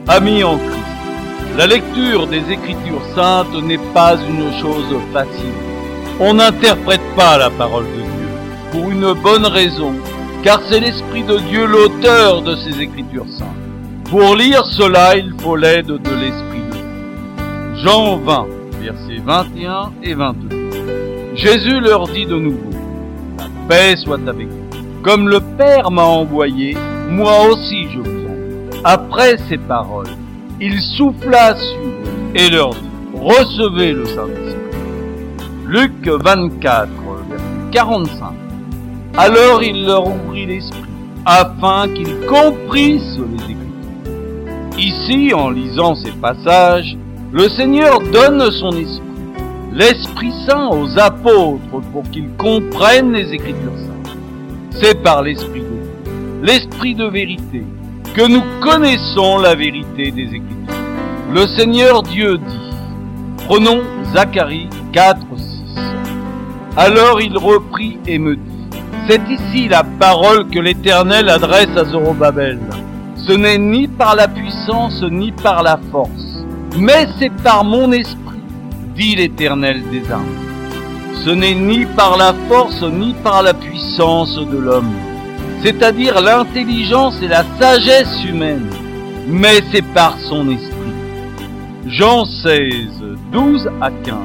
Amis en Christ, la lecture des Écritures saintes n'est pas une chose facile. On n'interprète pas la parole de Dieu, pour une bonne raison, car c'est l'Esprit de Dieu l'auteur de ces Écritures saintes. Pour lire cela, il faut l'aide de l'Esprit de Dieu. Jean 20, versets 21 et 22. Jésus leur dit de nouveau, « La paix soit avec vous. Comme le Père m'a envoyé, moi aussi je vous envoie. » Après ces paroles, il souffla sur eux et leur dit, « Recevez le Saint-Esprit. » Luc 24, verset 45. Alors il leur ouvrit l'esprit, afin qu'ils comprissent les Écritures. Ici, en lisant ces passages, le Seigneur donne son esprit, l'Esprit Saint aux apôtres pour qu'ils comprennent les Écritures saintes. C'est par l'Esprit de Dieu, l'Esprit de vérité, que nous connaissons la vérité des Écritures. Le Seigneur Dieu dit, prenons Zacharie 4, 6. Alors il reprit et me dit, c'est ici la parole que l'Éternel adresse à Zorobabel. Ce n'est ni par la puissance ni par la force, mais c'est par mon esprit, dit l'Éternel des armées. Ce n'est ni par la force ni par la puissance de l'homme, c'est-à-dire l'intelligence et la sagesse humaine, mais c'est par son esprit. Jean 16, 12 à 15.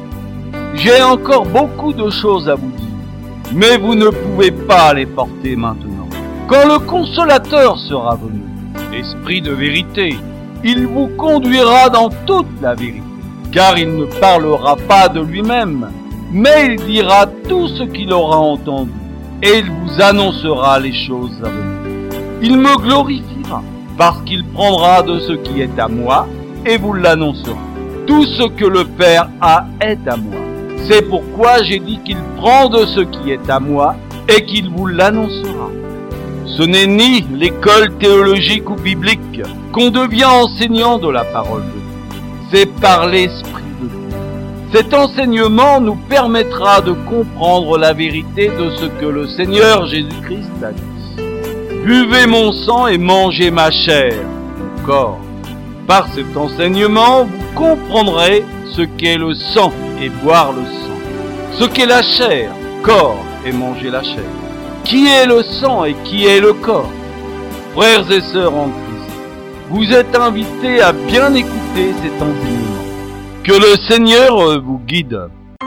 J'ai encore beaucoup de choses à vous dire, mais vous ne pouvez pas les porter maintenant. Quand le Consolateur sera venu, l'Esprit de vérité, il vous conduira dans toute la vérité, car il ne parlera pas de lui-même, mais il dira tout ce qu'il aura entendu, et il vous annoncera les choses à venir. Il me glorifiera, parce qu'il prendra de ce qui est à moi, et vous l'annoncera. Tout ce que le Père a est à moi. C'est pourquoi j'ai dit qu'il prend de ce qui est à moi, et qu'il vous l'annoncera. Ce n'est ni l'école théologique ou biblique qu'on devient enseignant de la parole de Dieu. C'est par l'Esprit de Dieu. Cet enseignement nous permettra de comprendre la vérité de ce que le Seigneur Jésus-Christ a dit. Buvez mon sang et mangez ma chair, mon corps. Par cet enseignement, vous comprendrez ce qu'est le sang et boire le sang, ce qu'est la chair, corps et manger la chair. Qui est le sang et qui est le corps? Frères et sœurs en Christ, vous êtes invités à bien écouter cet enseignement. Que le Seigneur vous guide.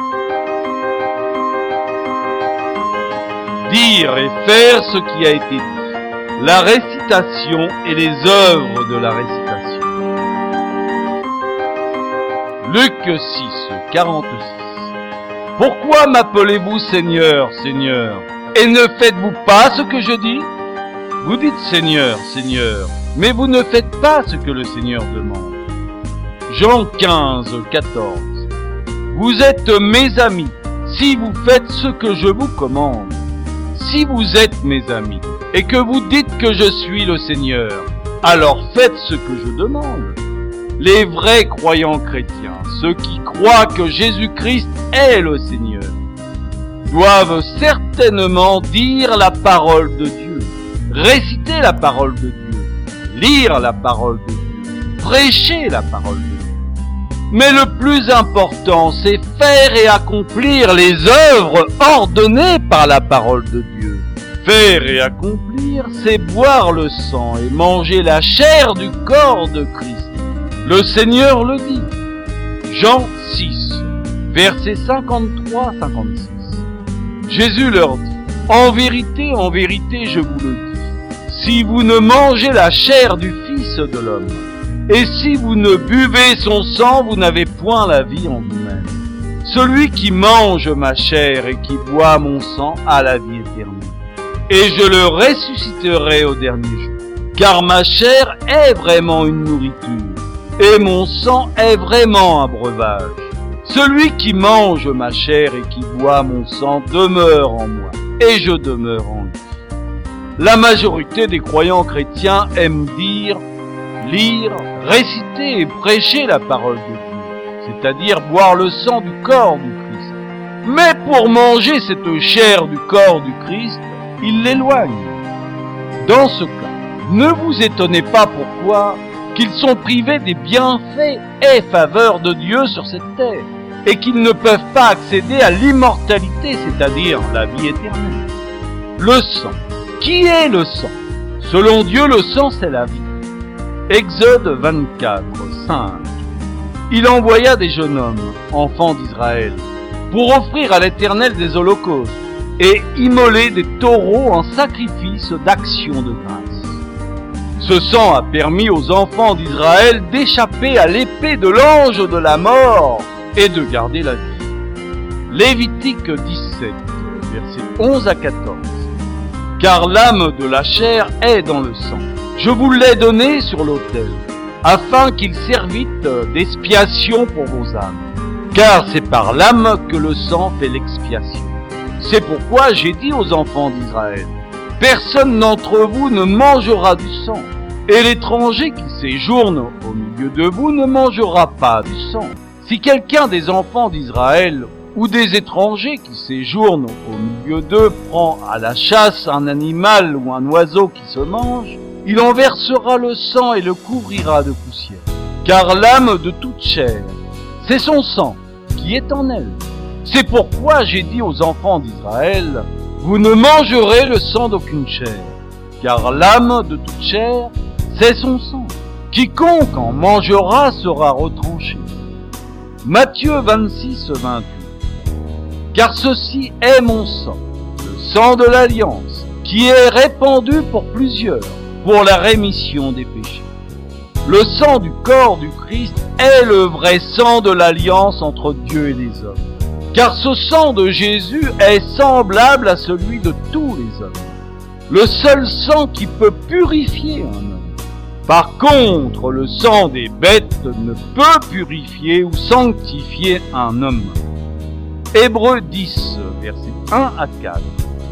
Dire et faire ce qui a été dit. La récitation et les œuvres de la récitation. Luc 6, 46. Pourquoi m'appelez-vous Seigneur, Seigneur, et ne faites-vous pas ce que je dis? Vous dites Seigneur, Seigneur, mais vous ne faites pas ce que le Seigneur demande. Jean 15, 14. Vous êtes mes amis, si vous faites ce que je vous commande. Si vous êtes mes amis, et que vous dites que je suis le Seigneur, alors faites ce que je demande. Les vrais croyants chrétiens, ceux qui croient que Jésus-Christ est le Seigneur, doivent certainement dire la parole de Dieu, réciter la parole de Dieu, lire la parole de Dieu, prêcher la parole de Dieu. Mais le plus important, c'est faire et accomplir les œuvres ordonnées par la parole de Dieu. Faire et accomplir, c'est boire le sang et manger la chair du corps de Christ. Le Seigneur le dit. Jean 6, versets 53-56. Jésus leur dit, en vérité, je vous le dis, si vous ne mangez la chair du Fils de l'homme, et si vous ne buvez son sang, vous n'avez point la vie en vous-même. Celui qui mange ma chair et qui boit mon sang a la vie éternelle. Et je le ressusciterai au dernier jour. Car ma chair est vraiment une nourriture, et mon sang est vraiment un breuvage. Celui qui mange ma chair et qui boit mon sang demeure en moi, et je demeure en lui. La majorité des croyants chrétiens aiment dire, lire, réciter et prêcher la parole de Dieu, c'est-à-dire boire le sang du corps du Christ. Mais pour manger cette chair du corps du Christ, ils l'éloignent. Dans ce cas, ne vous étonnez pas pourquoi, qu'ils sont privés des bienfaits et faveurs de Dieu sur cette terre, et qu'ils ne peuvent pas accéder à l'immortalité, c'est-à-dire la vie éternelle. Le sang. Qui est le sang? Selon Dieu, le sang, c'est la vie. Exode 24, 5. Il envoya des jeunes hommes, enfants d'Israël, pour offrir à l'Éternel des holocaustes et immoler des taureaux en sacrifice d'action de grâce. Ce sang a permis aux enfants d'Israël d'échapper à l'épée de l'ange de la mort et de garder la vie. Lévitique 17, versets 11 à 14. Car l'âme de la chair est dans le sang. Je vous l'ai donné sur l'autel, afin qu'il servît d'expiation pour vos âmes. Car c'est par l'âme que le sang fait l'expiation. C'est pourquoi j'ai dit aux enfants d'Israël, personne d'entre vous ne mangera du sang, et l'étranger qui séjourne au milieu de vous ne mangera pas du sang. Si quelqu'un des enfants d'Israël ou des étrangers qui séjournent au milieu d'eux prend à la chasse un animal ou un oiseau qui se mange, il en versera le sang et le couvrira de poussière. Car l'âme de toute chair, c'est son sang qui est en elle. C'est pourquoi j'ai dit aux enfants d'Israël, vous ne mangerez le sang d'aucune chair, car l'âme de toute chair, c'est son sang. Quiconque en mangera sera retranché. Matthieu 26, 28. Car ceci est mon sang, le sang de l'alliance, qui est répandu pour plusieurs, pour la rémission des péchés. Le sang du corps du Christ est le vrai sang de l'alliance entre Dieu et les hommes. Car ce sang de Jésus est semblable à celui de tous les hommes. Le seul sang qui peut purifier un homme. Par contre, le sang des bêtes ne peut purifier ou sanctifier un homme. Hébreux 10, versets 1 à 4.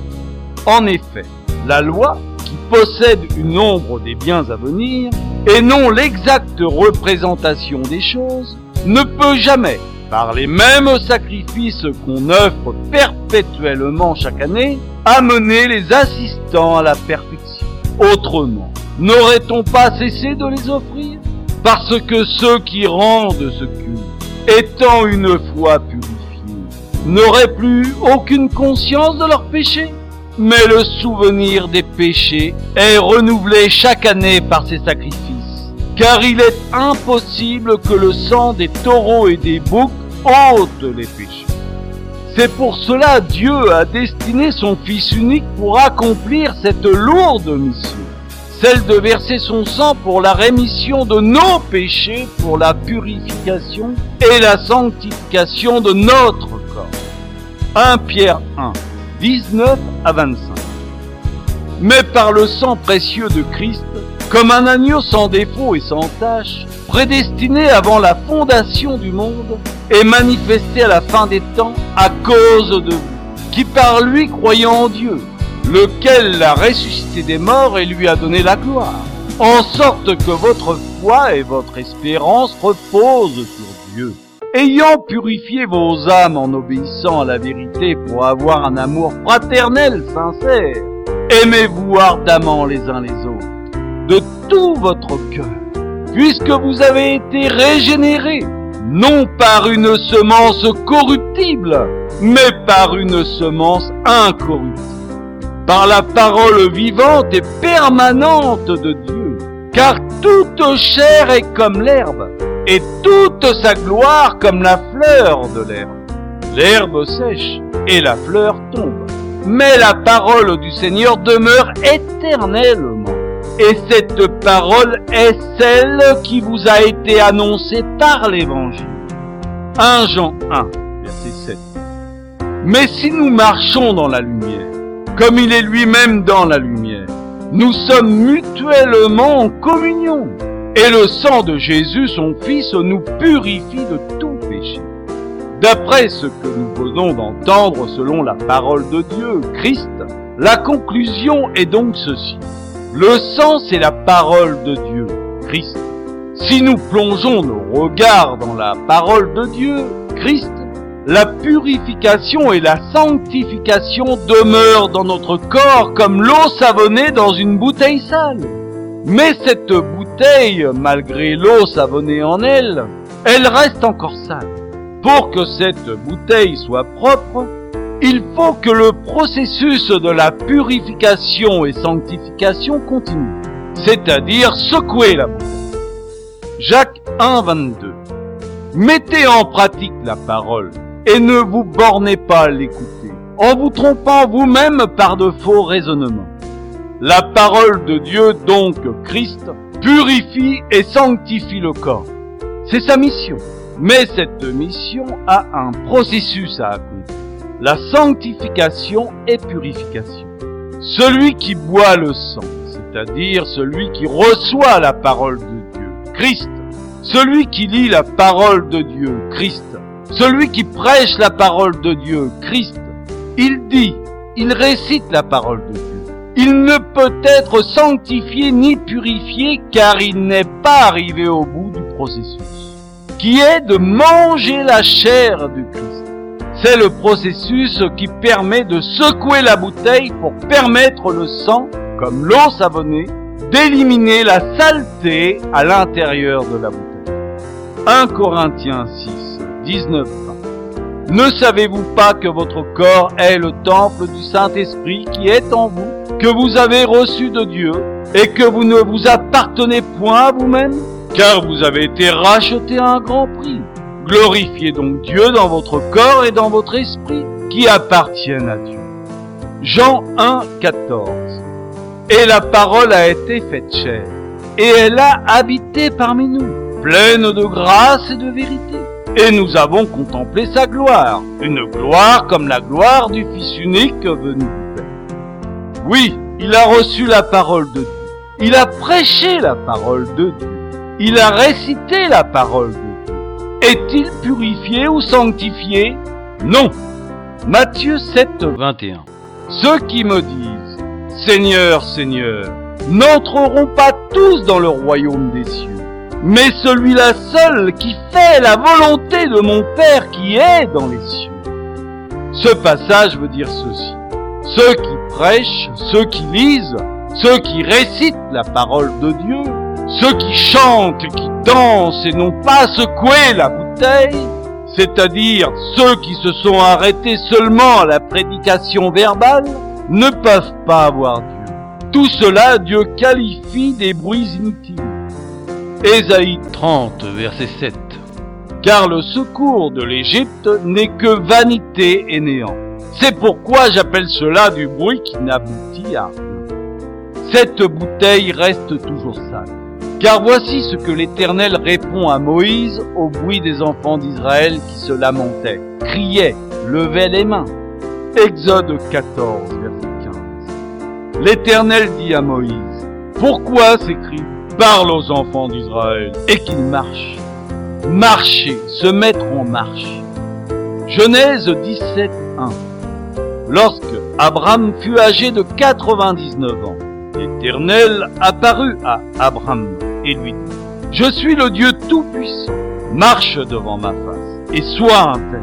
En effet, la loi, qui possède une ombre des biens à venir, et non l'exacte représentation des choses, ne peut jamais, par les mêmes sacrifices qu'on offre perpétuellement chaque année, amener les assistants à la perfection. Autrement, n'aurait-on pas cessé de les offrir? Parce que ceux qui rendent ce culte, étant une fois purifiés, n'auraient plus aucune conscience de leurs péchés. Mais le souvenir des péchés est renouvelé chaque année par ces sacrifices, car il est impossible que le sang des taureaux et des boucs ôte les péchés. C'est pour cela Dieu a destiné son Fils unique pour accomplir cette lourde mission, celle de verser son sang pour la rémission de nos péchés, pour la purification et la sanctification de notre corps. 1 Pierre 1, 19 à 25. Mais par le sang précieux de Christ, comme un agneau sans défaut et sans tache, prédestiné avant la fondation du monde, et manifesté à la fin des temps à cause de vous, qui par lui croyez en Dieu, lequel l'a ressuscité des morts et lui a donné la gloire, en sorte que votre foi et votre espérance reposent sur Dieu. Ayant purifié vos âmes en obéissant à la vérité pour avoir un amour fraternel sincère, aimez-vous ardemment les uns les autres, de tout votre cœur, puisque vous avez été régénérés, non par une semence corruptible, mais par une semence incorruptible, par la parole vivante et permanente de Dieu, car toute chair est comme l'herbe, et toute sa gloire comme la fleur de l'herbe. L'herbe sèche et la fleur tombe, mais la parole du Seigneur demeure éternellement. Et cette parole est celle qui vous a été annoncée par l'Évangile. 1 Jean 1, verset 7. Mais si nous marchons dans la lumière, comme il est lui-même dans la lumière, nous sommes mutuellement en communion. Et le sang de Jésus, son Fils, nous purifie de tout péché. D'après ce que nous venons d'entendre selon la parole de Dieu, Christ, la conclusion est donc ceci. Le sang, c'est la parole de Dieu, Christ. Si nous plongeons nos regards dans la parole de Dieu, Christ, la purification et la sanctification demeurent dans notre corps comme l'eau savonnée dans une bouteille sale. Mais cette bouteille, malgré l'eau savonnée en elle, elle reste encore sale. Pour que cette bouteille soit propre, il faut que le processus de la purification et sanctification continue, c'est-à-dire secouer la bouteille. Jacques 1, 22. Mettez en pratique la parole et ne vous bornez pas à l'écouter, en vous trompant vous-même par de faux raisonnements. La parole de Dieu, donc Christ, purifie et sanctifie le corps. C'est sa mission. Mais cette mission a un processus à accomplir. La sanctification et purification. Celui qui boit le sang, c'est-à-dire celui qui reçoit la parole de Dieu, Christ. Celui qui lit la parole de Dieu, Christ. Celui qui prêche la parole de Dieu, Christ. Il dit, il récite la parole de Dieu. Il ne peut être sanctifié ni purifié car il n'est pas arrivé au bout du processus, qui est de manger la chair du Christ. C'est le processus qui permet de secouer la bouteille pour permettre le sang, comme l'eau savonnée, d'éliminer la saleté à l'intérieur de la bouteille. 1 Corinthiens 6, 19. Ne savez-vous pas que votre corps est le temple du Saint-Esprit qui est en vous, que vous avez reçu de Dieu, et que vous ne vous appartenez point à vous-même, car vous avez été rachetés à un grand prix. Glorifiez donc Dieu dans votre corps et dans votre esprit, qui appartiennent à Dieu. Jean 1, 14. Et la parole a été faite chair, et elle a habité parmi nous, pleine de grâce et de vérité. Et nous avons contemplé sa gloire, une gloire comme la gloire du Fils unique venu du Père. Oui, il a reçu la parole de Dieu, il a prêché la parole de Dieu, il a récité la parole de Dieu. Est-il purifié ou sanctifié? Non. Matthieu 7, 21. Ceux qui me disent « Seigneur, Seigneur » n'entreront pas tous dans le royaume des cieux, mais celui-là seul qui fait la volonté de mon Père qui est dans les cieux. Ce passage veut dire ceci. Ceux qui prêchent, ceux qui lisent, ceux qui récitent la parole de Dieu, ceux qui chantent et qui dansent et n'ont pas secoué la bouteille, c'est-à-dire ceux qui se sont arrêtés seulement à la prédication verbale, ne peuvent pas avoir Dieu. Tout cela, Dieu qualifie des bruits inutiles. Ésaïe 30, verset 7. Car le secours de l'Égypte n'est que vanité et néant. C'est pourquoi j'appelle cela du bruit qui n'aboutit à rien. Cette bouteille reste toujours sale. Car voici ce que l'Éternel répond à Moïse au bruit des enfants d'Israël qui se lamentaient, criaient, levaient les mains. Exode 14, verset 15. L'Éternel dit à Moïse, « Pourquoi ces cris? Parle aux enfants d'Israël et qu'ils marchent. » Marcher, se mettre en marche. Genèse 17, 1. Lorsque Abraham fut âgé de 99 ans, l'Éternel apparut à Abraham et lui dit, « Je suis le Dieu Tout-Puissant, marche devant ma face et sois intègre. »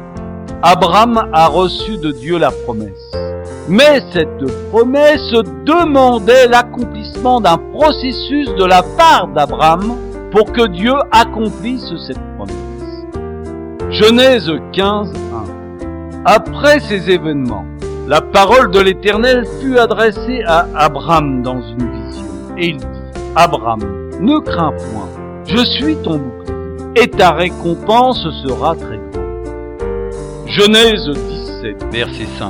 Abraham a reçu de Dieu la promesse, mais cette promesse demandait l'accomplissement d'un processus de la part d'Abraham pour que Dieu accomplisse cette promesse. Genèse 15, 1. Après ces événements, la parole de l'Éternel fut adressée à Abraham dans une vision, et il dit, « Abraham, ne crains point, je suis ton bouclier, et ta récompense sera très grande. » Genèse 17, verset 5.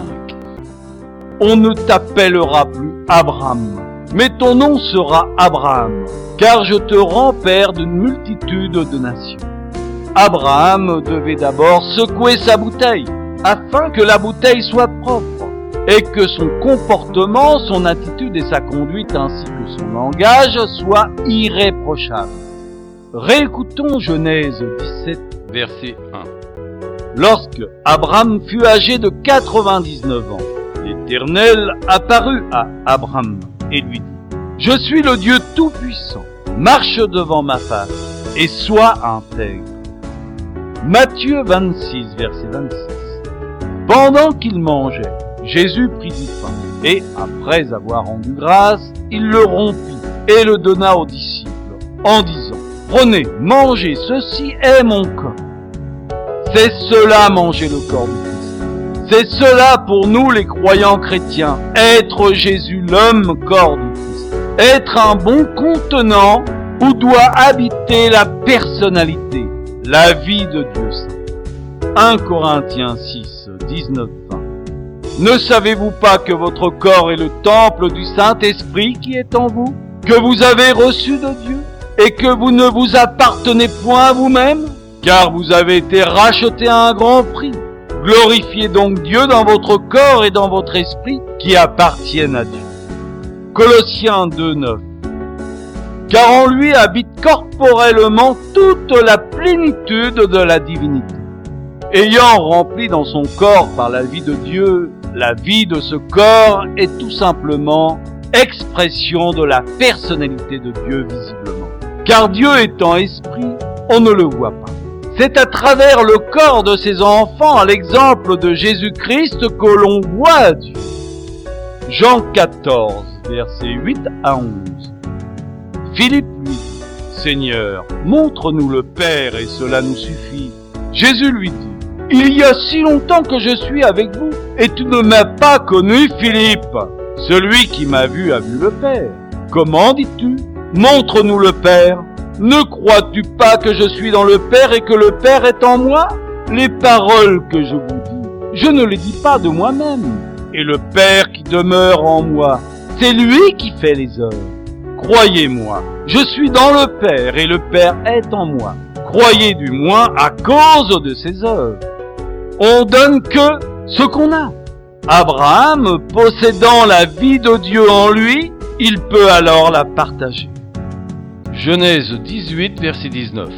On ne t'appellera plus Abraham, mais ton nom sera Abraham, car je te rends père d'une multitude de nations. Abraham devait d'abord secouer sa bouteille, afin que la bouteille soit propre, et que son comportement, son attitude et sa conduite ainsi que son langage soient irréprochables. Réécoutons Genèse 17, verset 1. Lorsque Abraham fut âgé de 99 ans, l'Éternel apparut à Abraham et lui dit, « Je suis le Dieu Tout-Puissant, marche devant ma face et sois intègre. » Matthieu 26, verset 26. Pendant qu'il mangeait, Jésus prit du pain, et après avoir rendu grâce, il le rompit, et le donna aux disciples, en disant, « Prenez, mangez, ceci est mon corps. » C'est cela manger le corps du Christ. C'est cela pour nous les croyants chrétiens, être Jésus l'homme corps du Christ. Être un bon contenant où doit habiter la personnalité, la vie de Dieu Saint. 1 Corinthiens 6, 19-20. Ne savez-vous pas que votre corps est le temple du Saint-Esprit qui est en vous, que vous avez reçu de Dieu, et que vous ne vous appartenez point à vous-même, car vous avez été rachetés à un grand prix. Glorifiez donc Dieu dans votre corps et dans votre esprit qui appartiennent à Dieu. Colossiens 2, 9. Car en lui habite corporellement toute la plénitude de la divinité. Ayant rempli dans son corps par la vie de Dieu, la vie de ce corps est tout simplement expression de la personnalité de Dieu visiblement. Car Dieu étant esprit, on ne le voit pas. C'est à travers le corps de ses enfants, à l'exemple de Jésus-Christ, que l'on voit Dieu. Jean 14, versets 8 à 11. Philippe lui dit, « Seigneur, montre-nous le Père et cela nous suffit. » Jésus lui dit, « Il y a si longtemps que je suis avec vous et tu ne m'as pas connu, Philippe. Celui qui m'a vu a vu le Père. Comment dis-tu? Montre-nous le Père. Ne crois-tu pas que je suis dans le Père et que le Père est en moi? Les paroles que je vous dis, je ne les dis pas de moi-même. Et le Père qui demeure en moi, c'est lui qui fait les œuvres. Croyez-moi, je suis dans le Père et le Père est en moi. Croyez du moins à cause de ses œuvres. On donne que ce qu'on a. Abraham, possédant la vie de Dieu en lui, il peut alors la partager. Genèse 18, verset 19.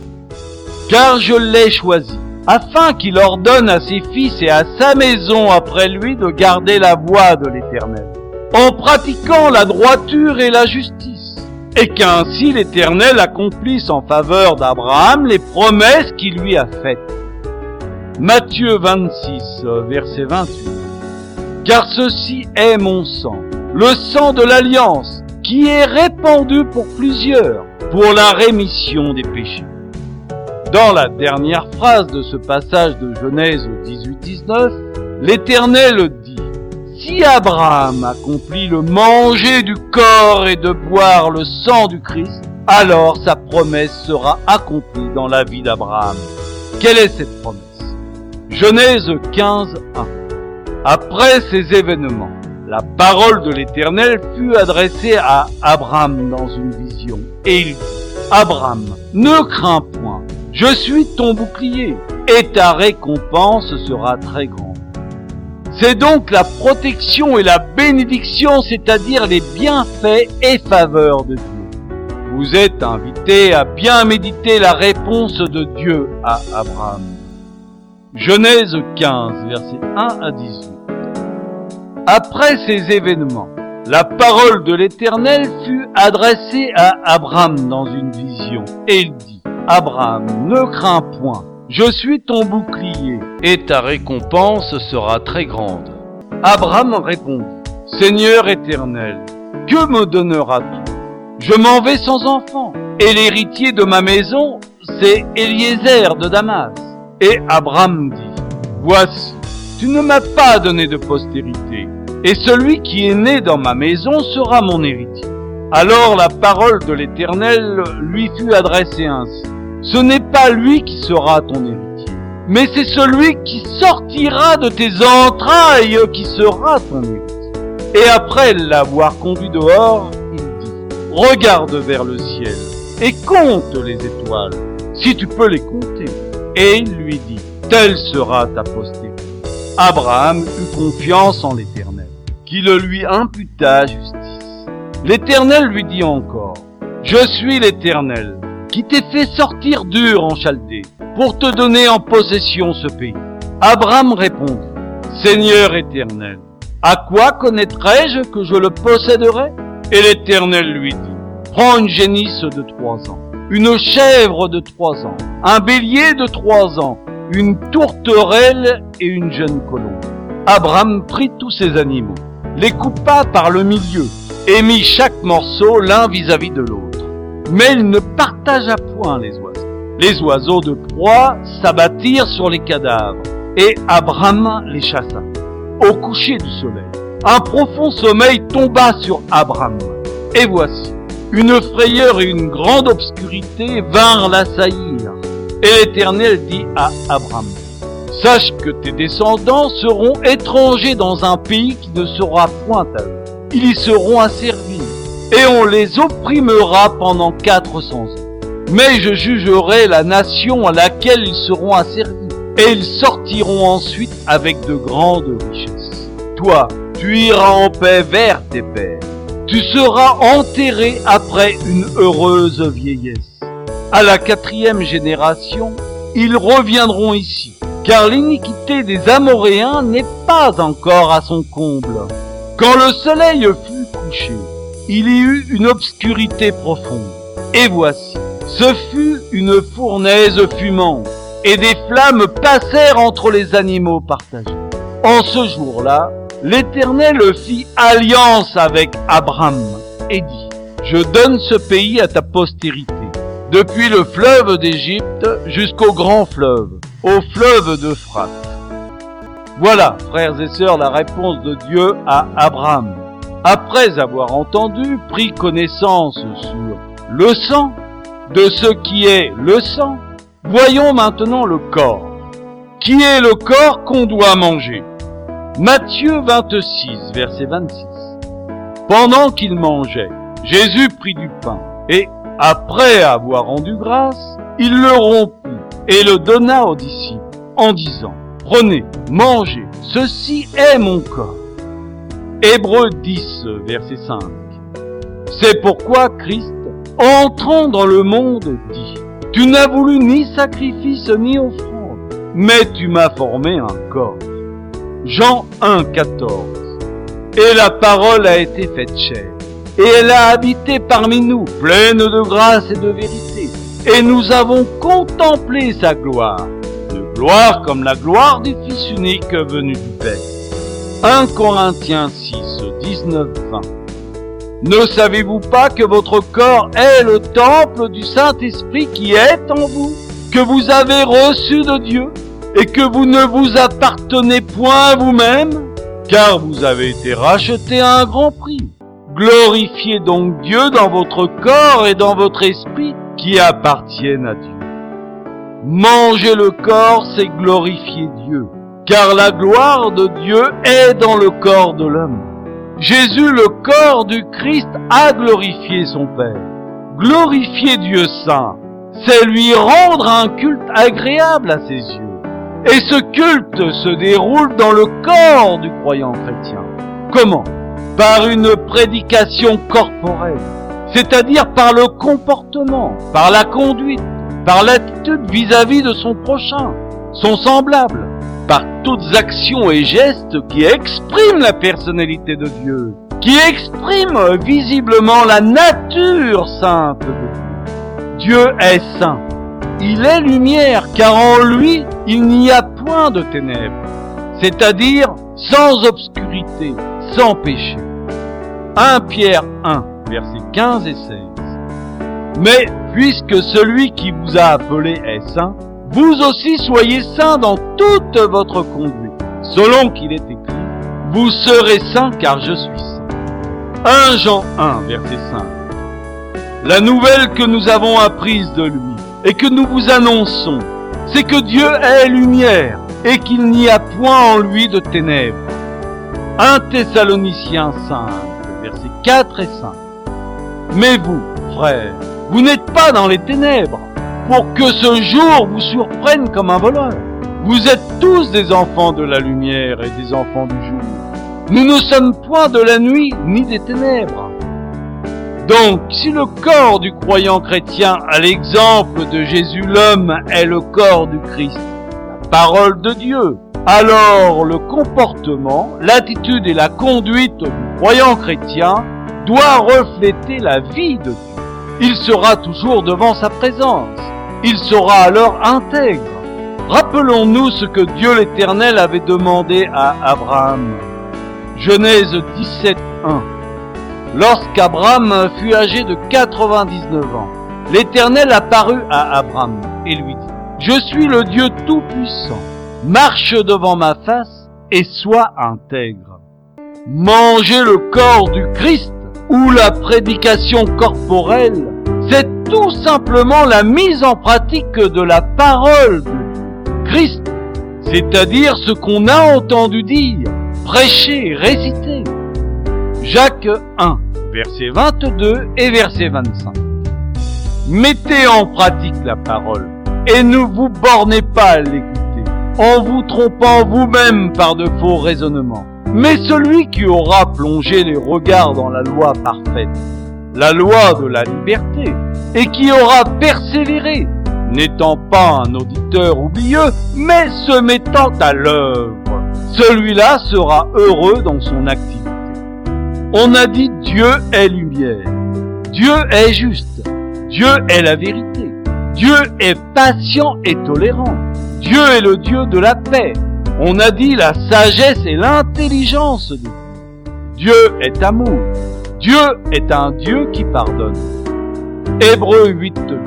Car je l'ai choisi, afin qu'il ordonne à ses fils et à sa maison après lui de garder la voie de l'Éternel, en pratiquant la droiture et la justice, et qu'ainsi l'Éternel accomplisse en faveur d'Abraham les promesses qu'il lui a faites. Matthieu 26, verset 28. Car ceci est mon sang, le sang de l'alliance, qui est répandu pour plusieurs, pour la rémission des péchés. Dans la dernière phrase de ce passage de Genèse 18-19, l'Éternel dit, « Si Abraham accomplit le manger du corps et de boire le sang du Christ, alors sa promesse sera accomplie dans la vie d'Abraham. » Quelle est cette promesse? Genèse 15, 1. Après ces événements, la parole de l'Éternel fut adressée à Abraham dans une vision. Et il dit, « Abraham, ne crains point, je suis ton bouclier, et ta récompense sera très grande. » C'est donc la protection et la bénédiction, c'est-à-dire les bienfaits et faveurs de Dieu. Vous êtes invités à bien méditer la réponse de Dieu à Abraham. Genèse 15, versets 1 à 18. Après ces événements, la parole de l'Éternel fut adressée à Abraham dans une vision. Et il dit, « Abraham, ne crains point, je suis ton bouclier, et ta récompense sera très grande. » Abraham répondit, « Seigneur éternel, que me donneras-tu? Je m'en vais sans enfant, et l'héritier de ma maison, c'est Eliezer de Damas. » Et Abraham dit, « Voici, tu ne m'as pas donné de postérité, et celui qui est né dans ma maison sera mon héritier. » Alors la parole de l'Éternel lui fut adressée ainsi. « Ce n'est pas lui qui sera ton héritier, mais c'est celui qui sortira de tes entrailles qui sera ton héritier. » Et après l'avoir conduit dehors, il dit, « Regarde vers le ciel et compte les étoiles, si tu peux les compter. » Et il lui dit, « Telle sera ta postérité. » Abraham eut confiance en l'Éternel, qui le lui imputa justice. L'Éternel lui dit encore, « Je suis l'Éternel, qui t'ai fait sortir d'Ur en Chaldée, pour te donner en possession ce pays. » Abraham répondit, « Seigneur éternel, à quoi connaîtrai-je que je le posséderai ?» Et l'Éternel lui dit, « Prends une génisse de 3 ans, une chèvre de 3 ans, un bélier de 3 ans, une tourterelle et une jeune colombe. » Abraham prit tous ces animaux, les coupa par le milieu, et mit chaque morceau l'un vis-à-vis de l'autre. Mais il ne partagea point les oiseaux. Les oiseaux de proie s'abattirent sur les cadavres, et Abraham les chassa. Au coucher du soleil, un profond sommeil tomba sur Abraham. Et voici, une frayeur et une grande obscurité vinrent l'assaillir. Et l'Éternel dit à Abraham, « Sache que tes descendants seront étrangers dans un pays qui ne sera point à eux. Ils y seront asservis, et on les opprimera pendant 400 ans. Mais je jugerai la nation à laquelle ils seront asservis, et ils sortiront ensuite avec de grandes richesses. Toi, tu iras en paix vers tes pères. Tu seras enterré après une heureuse vieillesse. À la 4e génération, ils reviendront ici, car l'iniquité des Amoréens n'est pas encore à son comble. Quand le soleil fut couché, il y eut une obscurité profonde. Et voici, ce fut une fournaise fumante, et des flammes passèrent entre les animaux partagés. En ce jour-là, l'Éternel fit alliance avec Abraham et dit, « Je donne ce pays à ta postérité, depuis le fleuve d'Égypte jusqu'au grand fleuve, au fleuve d'Euphrate. » Voilà, frères et sœurs, la réponse de Dieu à Abraham. Après avoir entendu, pris connaissance sur le sang, de ce qui est le sang, voyons maintenant le corps. Qui est le corps qu'on doit manger? Matthieu 26, verset 26. Pendant qu'il mangeait, Jésus prit du pain, et, après avoir rendu grâce, il le rompit et le donna aux disciples, en disant, « Prenez, mangez, ceci est mon corps. » Hébreux 10, verset 5. C'est pourquoi Christ, entrant dans le monde, dit, « Tu n'as voulu ni sacrifice ni offrande, mais tu m'as formé un corps. » Jean 1, 14. Et la parole a été faite chair, et elle a habité parmi nous, pleine de grâce et de vérité. Et nous avons contemplé sa gloire, de gloire comme la gloire du Fils unique venu du Père. 1 Corinthiens 6, 19, 20. Ne savez-vous pas que votre corps est le temple du Saint-Esprit qui est en vous, que vous avez reçu de Dieu, et que vous ne vous appartenez point à vous-même, car vous avez été rachetés à un grand prix. Glorifiez donc Dieu dans votre corps et dans votre esprit qui appartiennent à Dieu. Manger le corps, c'est glorifier Dieu, car la gloire de Dieu est dans le corps de l'homme. Jésus, le corps du Christ, a glorifié son Père. Glorifier Dieu saint, c'est lui rendre un culte agréable à ses yeux. Et ce culte se déroule dans le corps du croyant chrétien. Comment? Par une prédication corporelle, c'est-à-dire par le comportement, par la conduite, par l'attitude vis-à-vis de son prochain, son semblable, par toutes actions et gestes qui expriment la personnalité de Dieu, qui expriment visiblement la nature sainte de Dieu. Dieu est saint. Il est lumière, car en lui, il n'y a point de ténèbres, c'est-à-dire sans obscurité, sans péché. 1 Pierre 1, versets 15 et 16. Mais puisque celui qui vous a appelé est saint, vous aussi soyez saints dans toute votre conduite, selon qu'il est écrit, vous serez saints car je suis saint. 1 Jean 1, verset 5. La nouvelle que nous avons apprise de lui, et que nous vous annonçons, c'est que Dieu est lumière, et qu'il n'y a point en lui de ténèbres. 1 Thessaloniciens 5, versets 4 et 5. Mais vous, frères, vous n'êtes pas dans les ténèbres, pour que ce jour vous surprenne comme un voleur. Vous êtes tous des enfants de la lumière et des enfants du jour. Nous ne sommes point de la nuit ni des ténèbres. Donc, si le corps du croyant chrétien, à l'exemple de Jésus l'homme, est le corps du Christ, la parole de Dieu, alors le comportement, l'attitude et la conduite du croyant chrétien doit refléter la vie de Dieu. Il sera toujours devant sa présence. Il sera alors intègre. Rappelons-nous ce que Dieu l'Éternel avait demandé à Abraham. Genèse 17, 1. Lorsqu'Abraham fut âgé de 99 ans, l'Éternel apparut à Abraham et lui dit : « Je suis le Dieu Tout-Puissant. Marche devant ma face et sois intègre. » Manger le corps du Christ ou la prédication corporelle, c'est tout simplement la mise en pratique de la parole de Dieu. Christ, c'est-à-dire ce qu'on a entendu dire, prêcher, réciter. Jacques 1, verset 22 et verset 25. Mettez en pratique la parole et ne vous bornez pas à l'écouter, en vous trompant vous-même par de faux raisonnements. Mais celui qui aura plongé les regards dans la loi parfaite, la loi de la liberté, et qui aura persévéré, n'étant pas un auditeur oublieux, mais se mettant à l'œuvre, celui-là sera heureux dans son activité. On a dit Dieu est lumière, Dieu est juste, Dieu est la vérité, Dieu est patient et tolérant, Dieu est le Dieu de la paix. On a dit la sagesse et l'intelligence de Dieu. Dieu est amour. Dieu est un Dieu qui pardonne. Hébreux 8:12.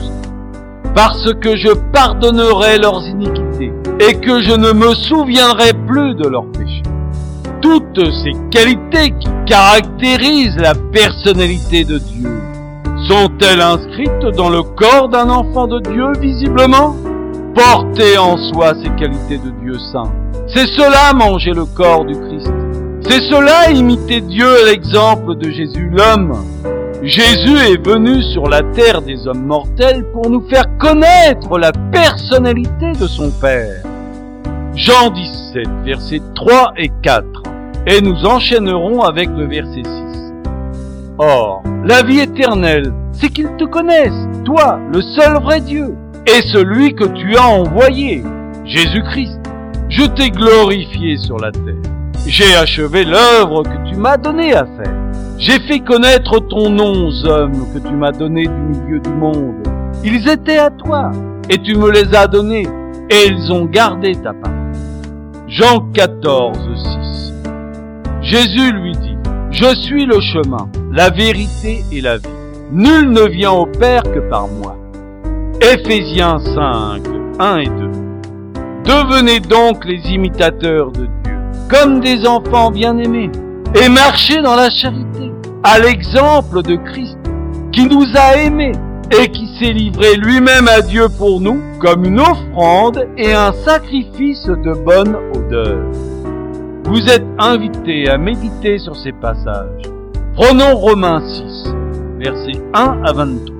Parce que je pardonnerai leurs iniquités et que je ne me souviendrai plus de leurs péchés. Toutes ces qualités qui caractérisent la personnalité de Dieu sont-elles inscrites dans le corps d'un enfant de Dieu visiblement ? Porter en soi ces qualités de Dieu saint. C'est cela manger le corps du Christ. C'est cela imiter Dieu à l'exemple de Jésus l'homme. Jésus est venu sur la terre des hommes mortels pour nous faire connaître la personnalité de son Père. Jean 17, versets 3 et 4. Et nous enchaînerons avec le verset 6. Or, la vie éternelle, c'est qu'ils te connaissent, toi, le seul vrai Dieu, et celui que tu as envoyé, Jésus-Christ. Je t'ai glorifié sur la terre. J'ai achevé l'œuvre que tu m'as donnée à faire. J'ai fait connaître ton nom aux hommes que tu m'as donnés du milieu du monde. Ils étaient à toi, et tu me les as donnés, et ils ont gardé ta parole. Jean 14, 6. Jésus lui dit : Je suis le chemin, la vérité et la vie. Nul ne vient au Père que par moi. Éphésiens 5, 1 et 2. Devenez donc les imitateurs de Dieu, comme des enfants bien-aimés, et marchez dans la charité, à l'exemple de Christ, qui nous a aimés et qui s'est livré lui-même à Dieu pour nous, comme une offrande et un sacrifice de bonne odeur. Vous êtes invités à méditer sur ces passages. Prenons Romains 6, versets 1 à 23.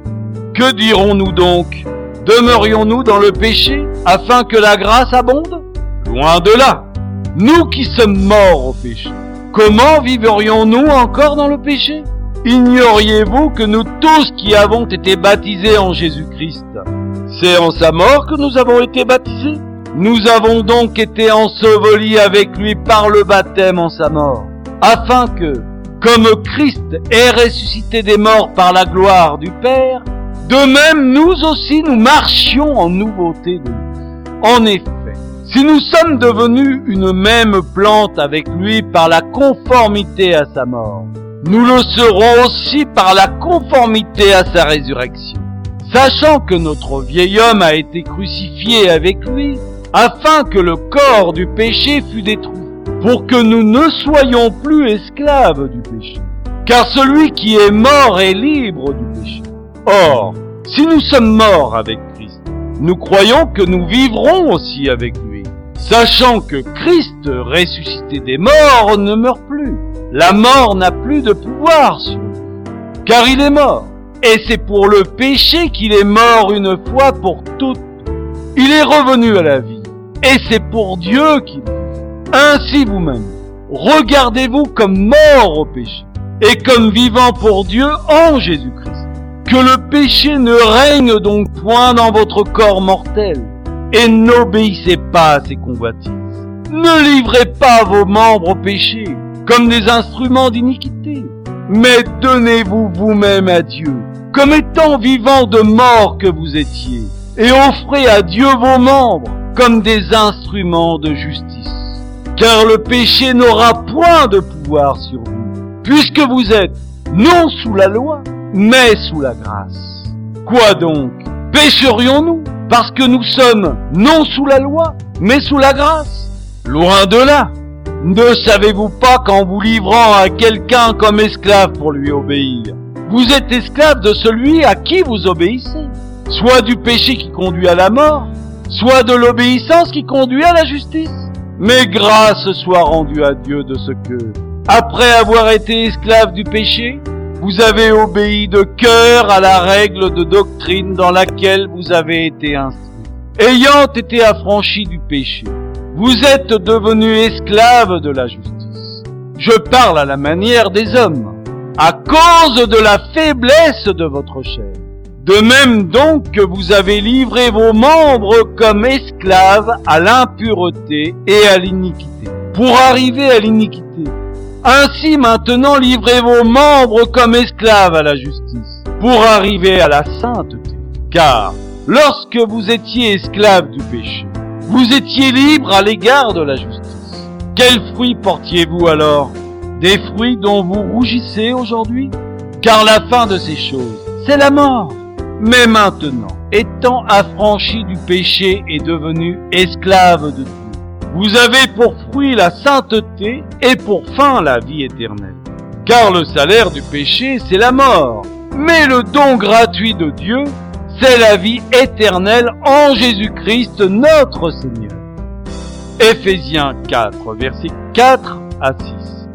Que dirons-nous donc ? Demeurions-nous dans le péché afin que la grâce abonde ? Loin de là. Nous qui sommes morts au péché, comment vivrions-nous encore dans le péché ? Ignoriez-vous que nous tous qui avons été baptisés en Jésus-Christ, c'est en sa mort que nous avons été baptisés ? Nous avons donc été ensevelis avec lui par le baptême en sa mort, afin que, comme Christ est ressuscité des morts par la gloire du Père, de même nous aussi nous marchions en nouveauté de vie. En effet, si nous sommes devenus une même plante avec lui par la conformité à sa mort, nous le serons aussi par la conformité à sa résurrection, sachant que notre vieil homme a été crucifié avec lui, afin que le corps du péché fût détruit, pour que nous ne soyons plus esclaves du péché. Car celui qui est mort est libre du péché. Or, si nous sommes morts avec Christ, nous croyons que nous vivrons aussi avec lui, sachant que Christ, ressuscité des morts, ne meurt plus. La mort n'a plus de pouvoir sur lui, car il est mort. Et c'est pour le péché qu'il est mort une fois pour toutes. Il est revenu à la vie, et c'est pour Dieu qu'il vit. Ainsi vous-même, regardez-vous comme morts au péché, et comme vivants pour Dieu en Jésus-Christ. Que le péché ne règne donc point dans votre corps mortel, et n'obéissez pas à ses convoitises. Ne livrez pas vos membres au péché, comme des instruments d'iniquité, mais donnez-vous vous-même à Dieu, comme étant vivants de mort que vous étiez, et offrez à Dieu vos membres, comme des instruments de justice. Car le péché n'aura point de pouvoir sur vous, puisque vous êtes non sous la loi, mais sous la grâce. Quoi donc? Pécherions-nous parce que nous sommes non sous la loi, mais sous la grâce? Loin de là. Ne savez-vous pas qu'en vous livrant à quelqu'un comme esclave pour lui obéir, vous êtes esclave de celui à qui vous obéissez, soit du péché qui conduit à la mort, soit de l'obéissance qui conduit à la justice? Mais grâce soit rendue à Dieu de ce que, après avoir été esclave du péché, vous avez obéi de cœur à la règle de doctrine dans laquelle vous avez été instruits. Ayant été affranchis du péché, vous êtes devenus esclaves de la justice. Je parle à la manière des hommes, à cause de la faiblesse de votre chair. De même donc que vous avez livré vos membres comme esclaves à l'impureté et à l'iniquité, pour arriver à l'iniquité. Ainsi maintenant livrez vos membres comme esclaves à la justice, pour arriver à la sainteté. Car lorsque vous étiez esclaves du péché, vous étiez libres à l'égard de la justice. Quels fruits portiez-vous alors? Des fruits dont vous rougissez aujourd'hui? Car la fin de ces choses, c'est la mort. Mais maintenant, étant affranchis du péché et devenus esclaves de Dieu, vous avez pour fruit la sainteté et pour fin la vie éternelle. Car le salaire du péché, c'est la mort. Mais le don gratuit de Dieu, c'est la vie éternelle en Jésus-Christ notre Seigneur. Éphésiens 4, versets 4 à 6.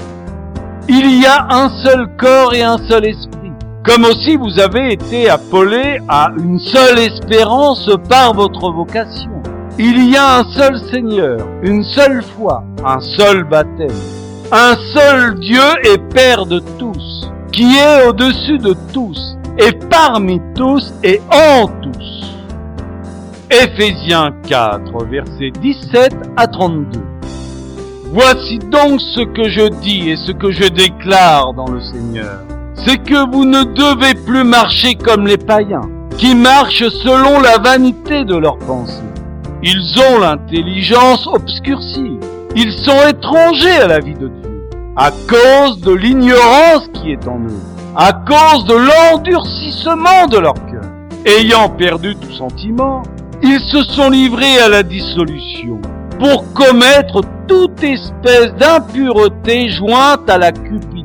Il y a un seul corps et un seul esprit, comme aussi vous avez été appelés à une seule espérance par votre vocation. Il y a un seul Seigneur, une seule foi, un seul baptême, un seul Dieu et Père de tous, qui est au-dessus de tous, et parmi tous et en tous. Éphésiens 4, versets 17 à 32. Voici donc ce que je dis et ce que je déclare dans le Seigneur. C'est que vous ne devez plus marcher comme les païens, qui marchent selon la vanité de leurs pensées. Ils ont l'intelligence obscurcie. Ils sont étrangers à la vie de Dieu, à cause de l'ignorance qui est en eux, à cause de l'endurcissement de leur cœur. Ayant perdu tout sentiment, ils se sont livrés à la dissolution, pour commettre toute espèce d'impureté jointe à la cupidité.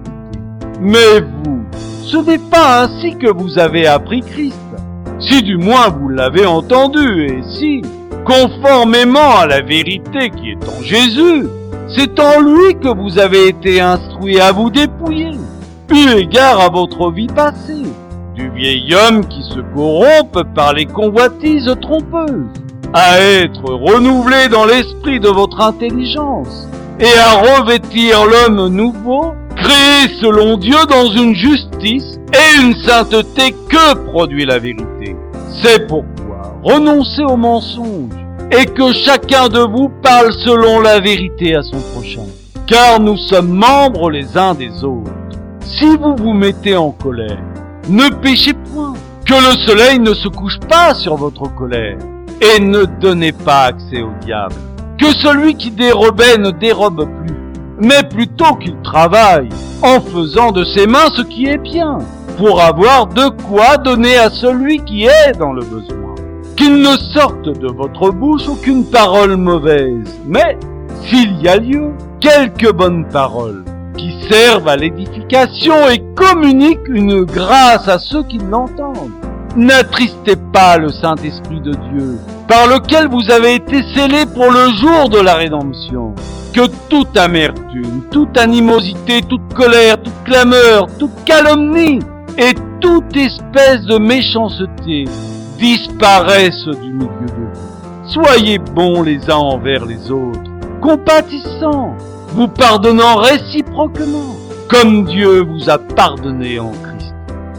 Mais vous, ce n'est pas ainsi que vous avez appris Christ, si du moins vous l'avez entendu, et si, conformément à la vérité qui est en Jésus, c'est en lui que vous avez été instruits à vous dépouiller, eu égard à votre vie passée, du vieil homme qui se corrompt par les convoitises trompeuses, à être renouvelé dans l'esprit de votre intelligence, et à revêtir l'homme nouveau, créé selon Dieu dans une justice et une sainteté que produit la vérité. C'est pourquoi renoncez au mensonge, et que chacun de vous parle selon la vérité à son prochain, car nous sommes membres les uns des autres. Si vous vous mettez en colère, ne péchez point, que le soleil ne se couche pas sur votre colère, et ne donnez pas accès au diable. Que celui qui dérobait ne dérobe plus, mais plutôt qu'il travaille, en faisant de ses mains ce qui est bien, pour avoir de quoi donner à celui qui est dans le besoin. Qu'il ne sorte de votre bouche aucune parole mauvaise, mais, s'il y a lieu, quelques bonnes paroles, qui servent à l'édification et communiquent une grâce à ceux qui l'entendent. N'attristez pas le Saint-Esprit de Dieu, par lequel vous avez été scellés pour le jour de la rédemption. Que toute amertume, toute animosité, toute colère, toute clameur, toute calomnie et toute espèce de méchanceté disparaissent du milieu de vous. Soyez bons les uns envers les autres, compatissants, vous pardonnant réciproquement, comme Dieu vous a pardonné en Christ.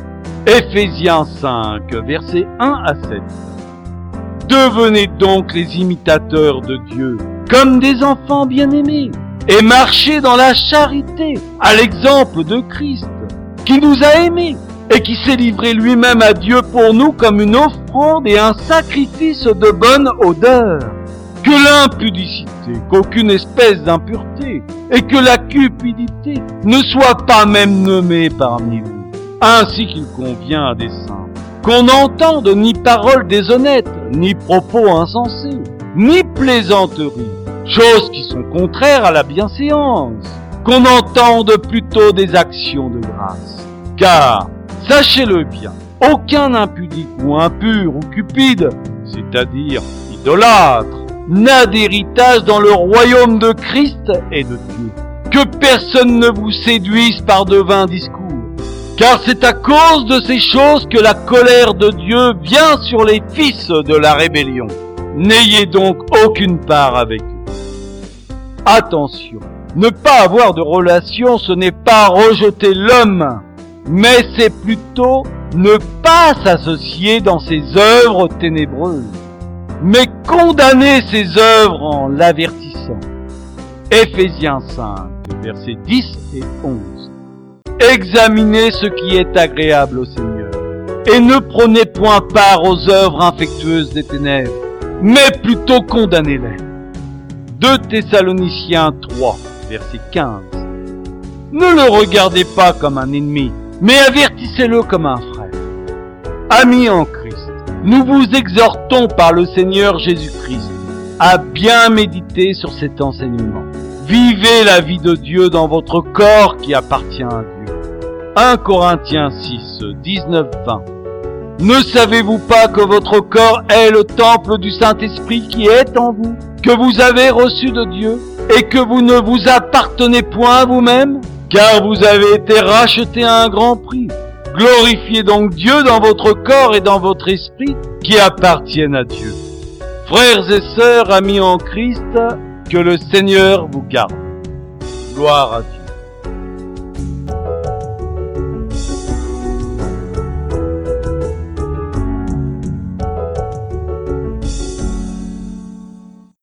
Éphésiens 5, versets 1 à 7. Devenez donc les imitateurs de Dieu, comme des enfants bien-aimés, et marchez dans la charité, à l'exemple de Christ, qui nous a aimés, et qui s'est livré lui-même à Dieu pour nous comme une offrande et un sacrifice de bonne odeur. que l'impudicité, qu'aucune espèce d'impureté, et que la cupidité ne soit pas même nommée parmi vous, ainsi qu'il convient à des saints. Qu'on n'entende ni paroles déshonnêtes, ni propos insensés, ni plaisanteries, choses qui sont contraires à la bienséance. Qu'on entende plutôt des actions de grâce. Car, sachez-le bien, aucun impudique ou impur ou cupide, c'est-à-dire idolâtre, n'a d'héritage dans le royaume de Christ et de Dieu. Que personne ne vous séduise par de vains discours, car c'est à cause de ces choses que la colère de Dieu vient sur les fils de la rébellion. N'ayez donc aucune part avec eux. Attention, ne pas avoir de relation, ce n'est pas rejeter l'homme, mais c'est plutôt ne pas s'associer dans ses œuvres ténébreuses, mais condamner ses œuvres en l'avertissant. Éphésiens 5, versets 10 et 11. Examinez ce qui est agréable au Seigneur, et ne prenez point part aux œuvres infectueuses des ténèbres, mais plutôt condamnez-les. 2 Thessaloniciens 3, verset 15. Ne le regardez pas comme un ennemi, mais avertissez-le comme un frère. Amis en Christ, nous vous exhortons par le Seigneur Jésus-Christ à bien méditer sur cet enseignement. Vivez la vie de Dieu dans votre corps qui appartient à Dieu. 1 Corinthiens 6, 19-20. Ne savez-vous pas que votre corps est le temple du Saint-Esprit qui est en vous, que vous avez reçu de Dieu, et que vous ne vous appartenez point à vous-même, car vous avez été rachetés à un grand prix. Glorifiez donc Dieu dans votre corps et dans votre esprit qui appartiennent à Dieu. Frères et sœurs, amis en Christ, que le Seigneur vous garde. Gloire à Dieu.